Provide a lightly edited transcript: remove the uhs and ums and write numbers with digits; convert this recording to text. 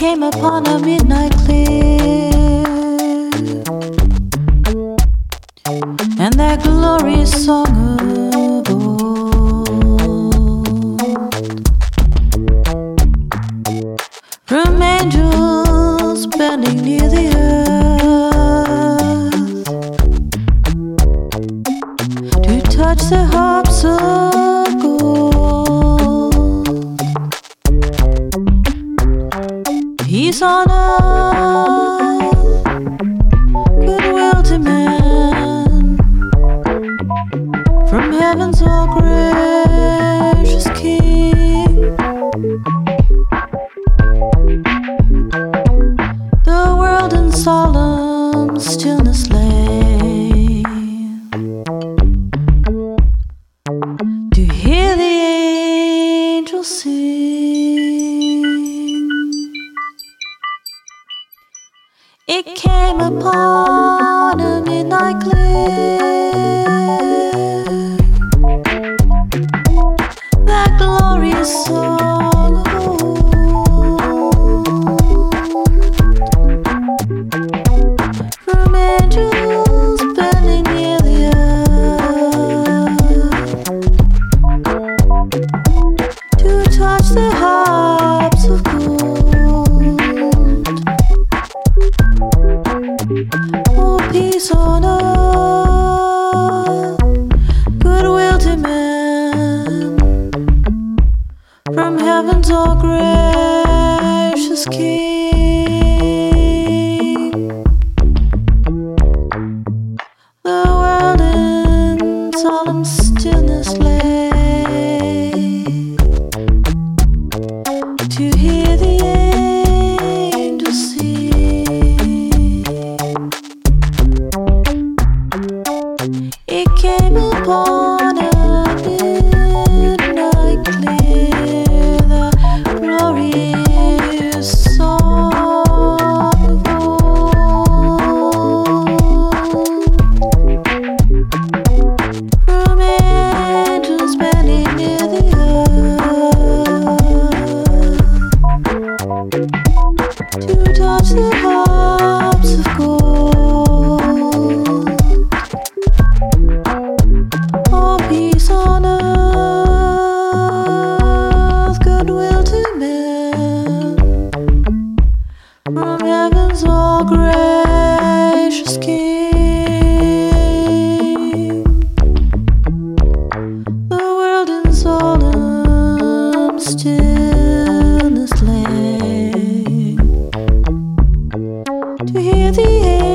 came upon a midnight clear, and that glorious song of old, from angels bending near the earth to touch the harps of gold. Peace on earth, goodwill to men, from heaven's all gracious King. The world in solemn stillness lay, to hear the angels sing. It came upon a midnight clear, that glorious song of old, from angels bending near the earth to touch the harps of gold. Oh, peace on earth, goodwill to men, from heaven's all gracious King. The world in solemn stillness lay, to hear the angels sing. It came upon a midnight clear, the glorious song of old, from angels bending near the earth to touch the harps of gold. Oh, peace on earth, goodwill to men, from heaven's all gracious King. The world in solemn stillness lay, to hear the